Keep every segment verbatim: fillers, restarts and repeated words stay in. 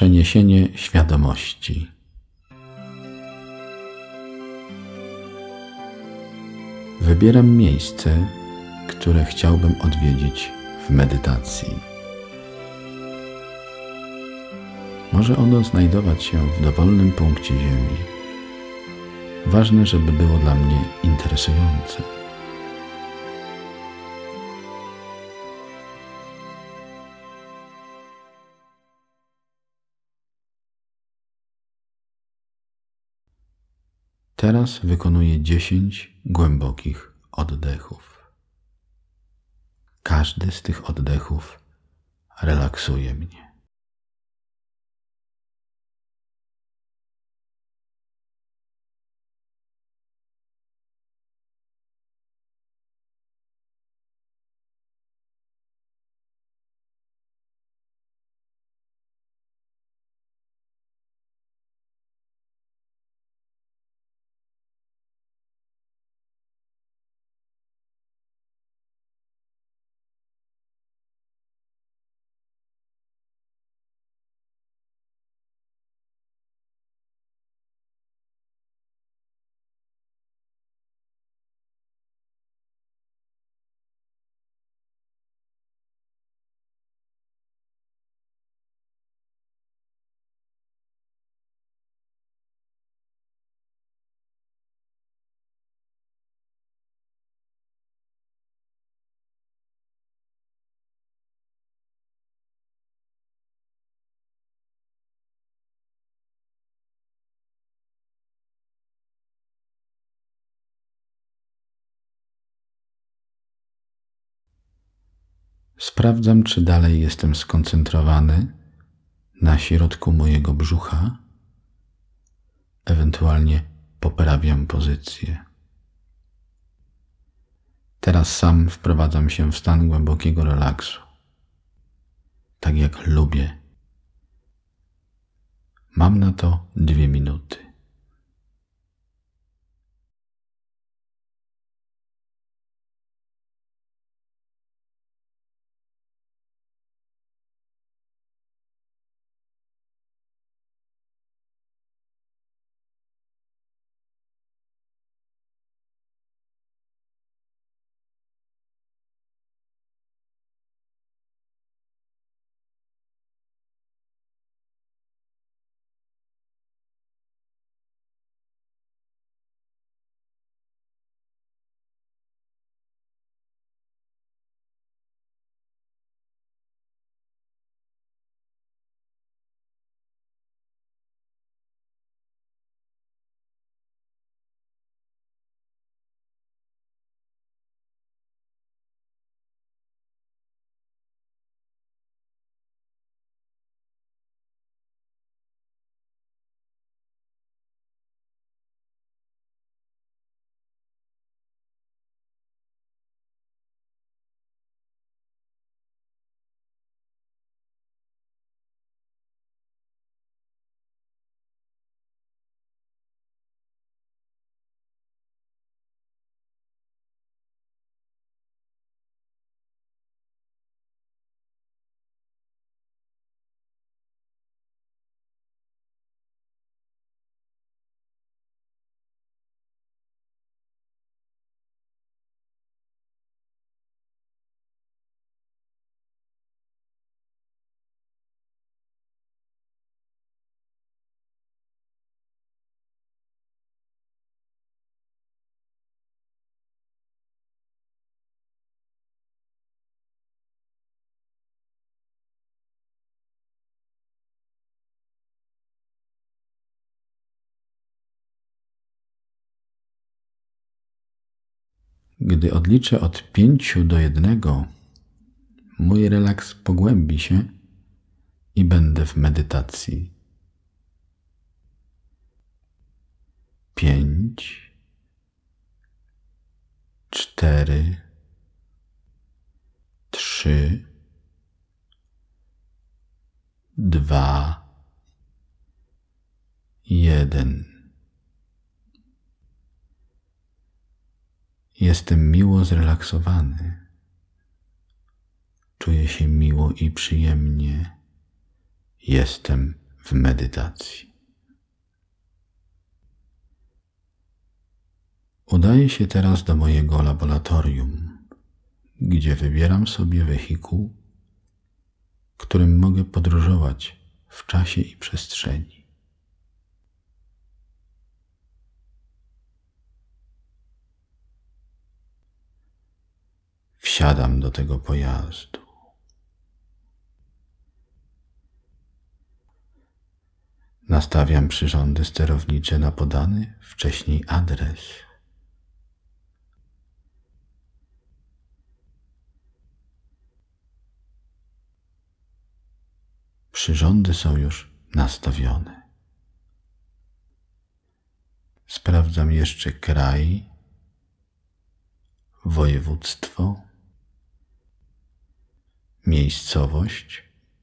Przeniesienie świadomości. Wybieram miejsce, które chciałbym odwiedzić w medytacji. Może ono znajdować się w dowolnym punkcie Ziemi. Ważne, żeby było dla mnie interesujące. Teraz wykonuję dziesięć głębokich oddechów. Każdy z tych oddechów relaksuje mnie. Sprawdzam, czy dalej jestem skoncentrowany na środku mojego brzucha, ewentualnie poprawiam pozycję. Teraz sam wprowadzam się w stan głębokiego relaksu, tak jak lubię. Mam na to dwie minuty. Gdy odliczę od pięciu do jednego, mój relaks pogłębi się i będę w medytacji. Pięć, cztery, trzy, dwa, jeden. Jestem miło zrelaksowany. Czuję się miło i przyjemnie. Jestem w medytacji. Udaję się teraz do mojego laboratorium, gdzie wybieram sobie wehikuł, którym mogę podróżować w czasie i przestrzeni. Wsiadam do tego pojazdu. Nastawiam przyrządy sterownicze na podany wcześniej adres. Przyrządy są już nastawione. Sprawdzam jeszcze kraj, województwo, miejscowość,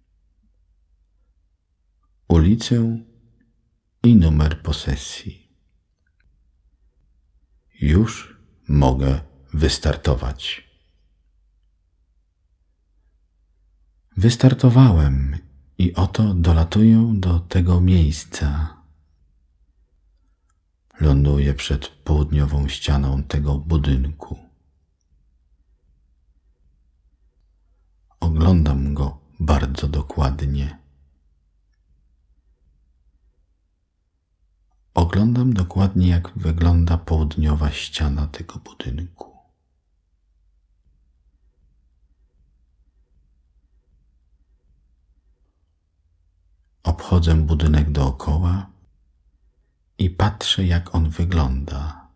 ulicę i numer posesji. Już mogę wystartować. Wystartowałem i oto dolatuję do tego miejsca. Ląduję przed południową ścianą tego budynku. Oglądam go bardzo dokładnie. Oglądam dokładnie, jak wygląda południowa ściana tego budynku. Obchodzę budynek dookoła i patrzę, jak on wygląda.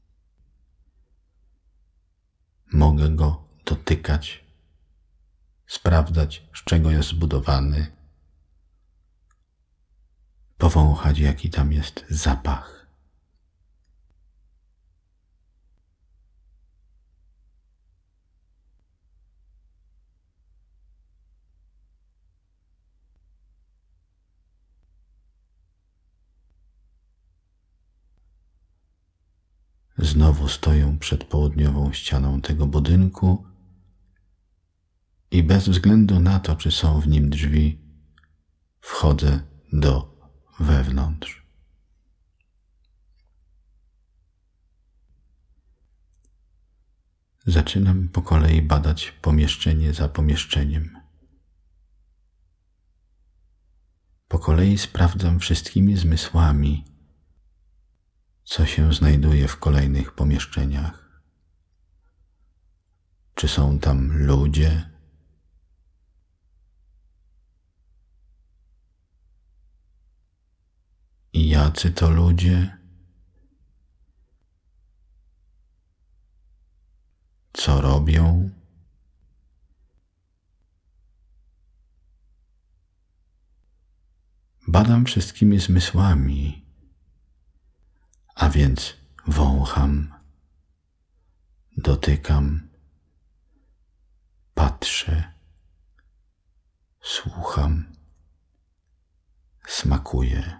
Mogę go dotykać, sprawdzać, z czego jest zbudowany, powąchać, jaki tam jest zapach. Znowu stoję przed południową ścianą tego budynku i bez względu na to, czy są w nim drzwi, wchodzę do wewnątrz. Zaczynam po kolei badać pomieszczenie za pomieszczeniem. Po kolei sprawdzam wszystkimi zmysłami, co się znajduje w kolejnych pomieszczeniach. Czy są tam ludzie? I jacy to ludzie? Co robią? Badam wszystkimi zmysłami, a więc wącham, dotykam, patrzę, słucham, smakuję.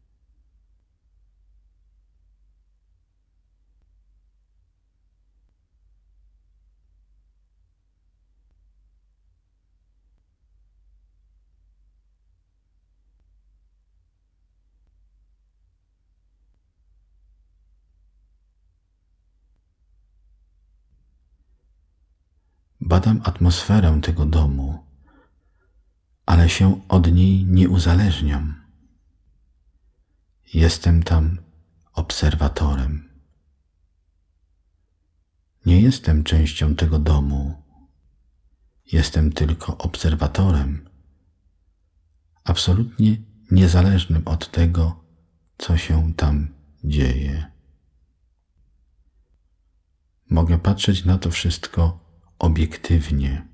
Badam atmosferę tego domu, ale się od niej nie uzależniam. Jestem tam obserwatorem. Nie jestem częścią tego domu. Jestem tylko obserwatorem, absolutnie niezależnym od tego, co się tam dzieje. Mogę patrzeć na to wszystko obiektywnie.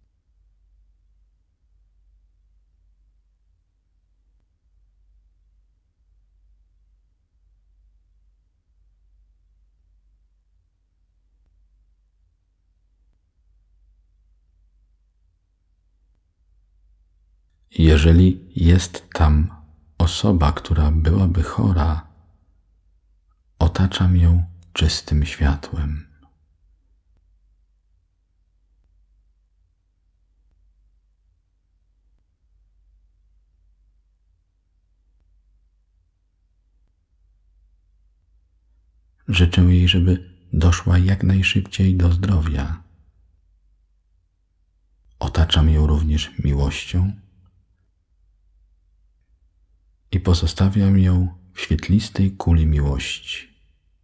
Jeżeli jest tam osoba, która byłaby chora, otaczam ją czystym światłem. Życzę jej, żeby doszła jak najszybciej do zdrowia. Otaczam ją również miłością i pozostawiam ją w świetlistej kuli miłości.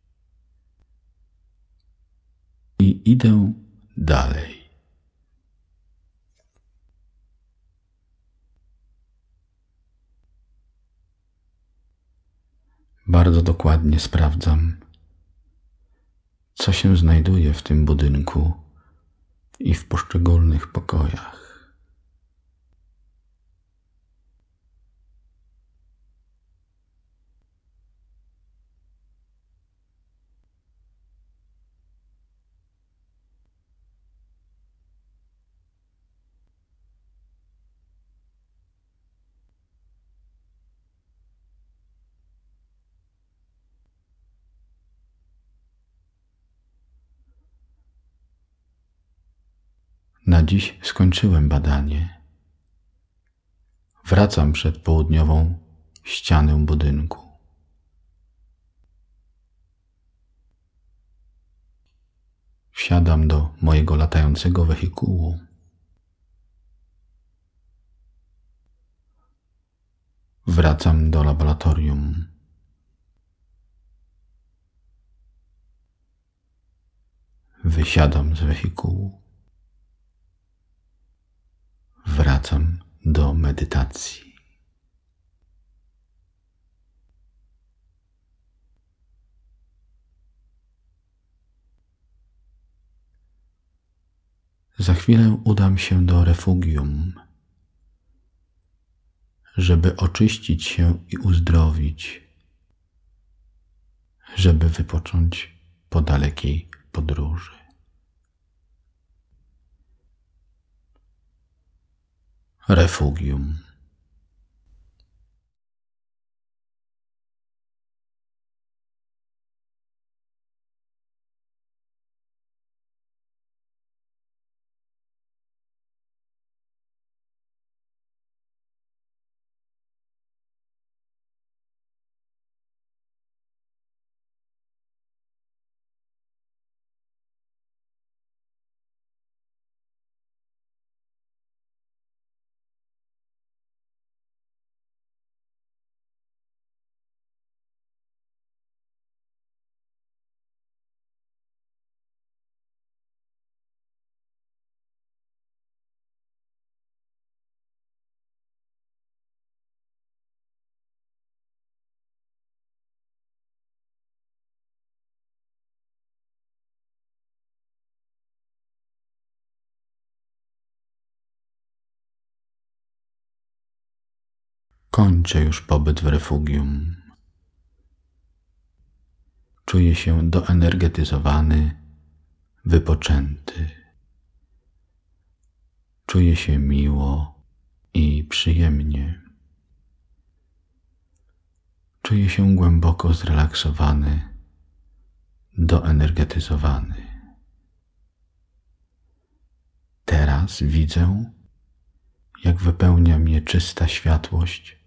I idę dalej. Bardzo dokładnie sprawdzam, co się znajduje w tym budynku i w poszczególnych pokojach. Na dziś skończyłem badanie. Wracam przed południową ścianę budynku. Wsiadam do mojego latającego wehikułu. Wracam do laboratorium. Wysiadam z wehikułu. Wracam do medytacji. Za chwilę udam się do refugium, żeby oczyścić się i uzdrowić, żeby wypocząć po dalekiej podróży. Refugium. Kończę już pobyt w refugium. Czuję się doenergetyzowany, wypoczęty. Czuję się miło i przyjemnie. Czuję się głęboko zrelaksowany, doenergetyzowany. Teraz widzę, jak wypełnia mnie czysta światłość,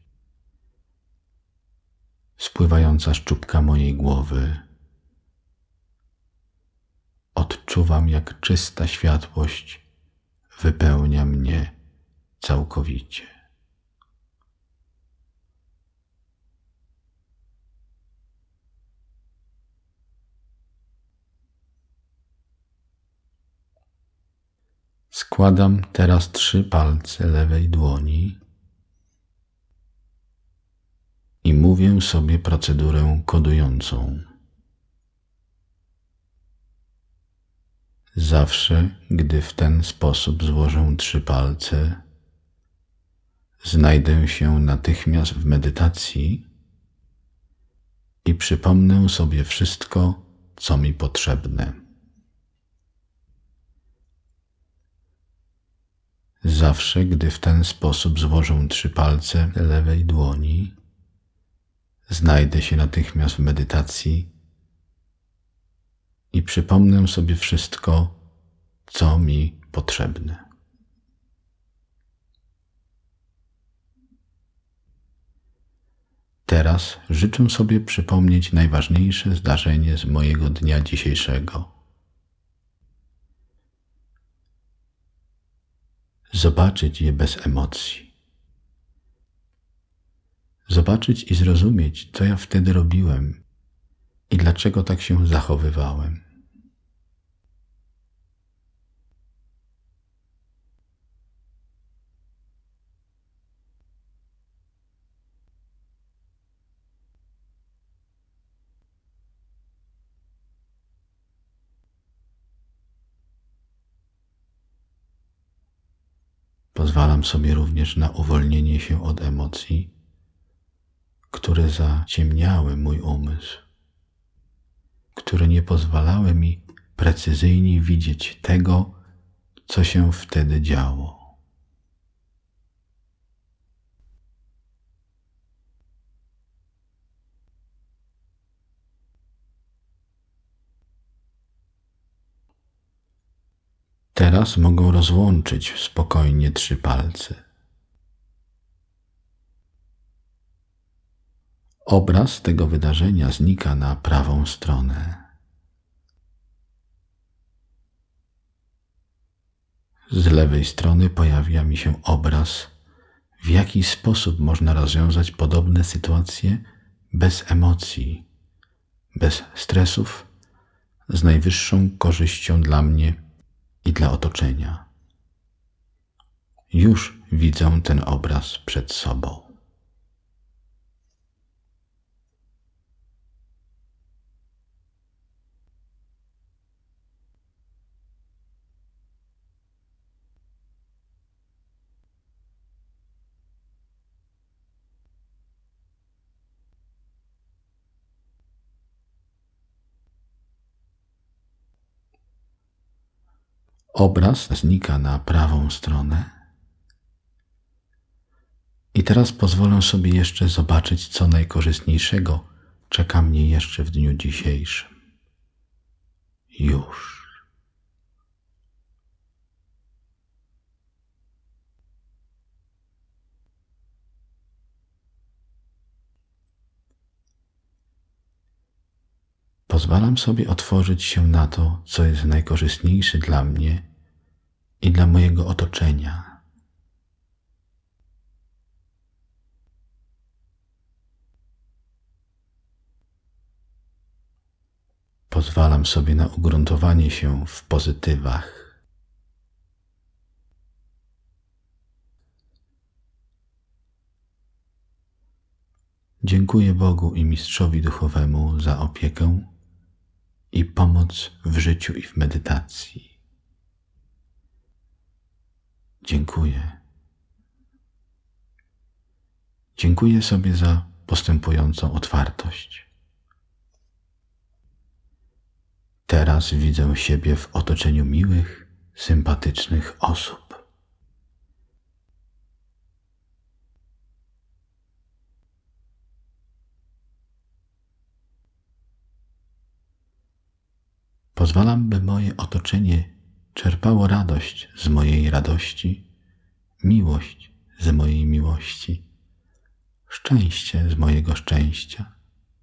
spływająca z czubka mojej głowy. Odczuwam, jak czysta światłość wypełnia mnie całkowicie. Składam teraz trzy palce lewej dłoni i mówię sobie procedurę kodującą. Zawsze, gdy w ten sposób złożę trzy palce, znajdę się natychmiast w medytacji i przypomnę sobie wszystko, co mi potrzebne. Zawsze, gdy w ten sposób złożę trzy palce lewej dłoni, znajdę się natychmiast w medytacji i przypomnę sobie wszystko, co mi potrzebne. teraz życzę sobie przypomnieć najważniejsze zdarzenie z mojego dnia dzisiejszego. Zobaczyć je bez emocji. Zobaczyć i zrozumieć, co ja wtedy robiłem i dlaczego tak się zachowywałem. Pozwalam sobie również na uwolnienie się od emocji, które zaciemniały mój umysł, które nie pozwalały mi precyzyjnie widzieć tego, co się wtedy działo. Teraz mogę rozłączyć spokojnie trzy palce. Obraz tego wydarzenia znika na prawą stronę. Z lewej strony pojawia mi się obraz, w jaki sposób można rozwiązać podobne sytuacje bez emocji, bez stresów, z najwyższą korzyścią dla mnie i dla otoczenia. Już widzę ten obraz przed sobą. Obraz znika na prawą stronę. I teraz pozwolę sobie jeszcze zobaczyć, co najkorzystniejszego czeka mnie jeszcze w dniu dzisiejszym. Już. Pozwalam sobie otworzyć się na to, co jest najkorzystniejsze dla mnie i dla mojego otoczenia. Pozwalam sobie na ugruntowanie się w pozytywach. Dziękuję Bogu i Mistrzowi Duchowemu za opiekę i pomoc w życiu i w medytacji. Dziękuję. Dziękuję sobie za postępującą otwartość. Teraz widzę siebie w otoczeniu miłych, sympatycznych osób. Pozwalam, by moje otoczenie czerpało radość z mojej radości, miłość z mojej miłości, szczęście z mojego szczęścia.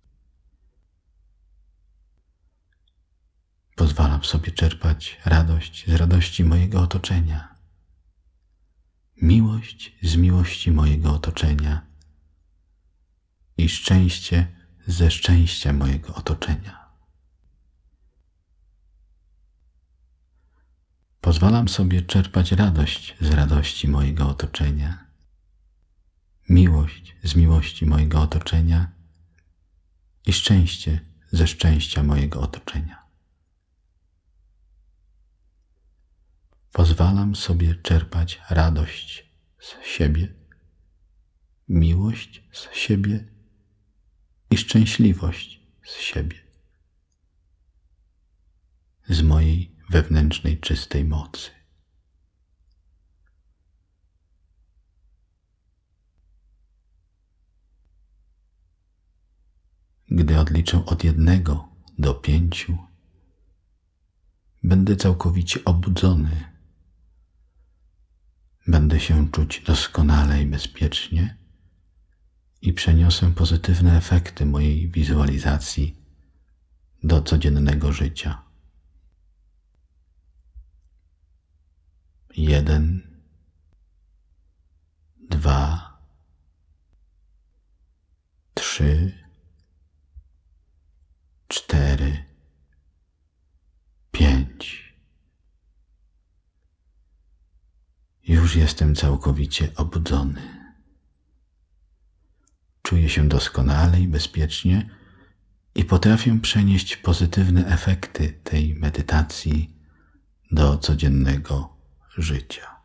Pozwalam sobie czerpać radość z radości mojego otoczenia, miłość z miłości mojego otoczenia i szczęście ze szczęścia mojego otoczenia. Pozwalam sobie czerpać radość z radości mojego otoczenia, miłość z miłości mojego otoczenia i szczęście ze szczęścia mojego otoczenia. Pozwalam sobie czerpać radość z siebie, miłość z siebie i szczęśliwość z siebie, z mojej wewnętrznej, czystej mocy. Gdy odliczę od jednego do pięciu, będę całkowicie obudzony. Będę się czuć doskonale i bezpiecznie i przeniosę pozytywne efekty mojej wizualizacji do codziennego życia. Jeden, dwa, trzy, cztery, pięć. Już jestem całkowicie obudzony. Czuję się doskonale i bezpiecznie i potrafię przenieść pozytywne efekty tej medytacji do codziennego życia.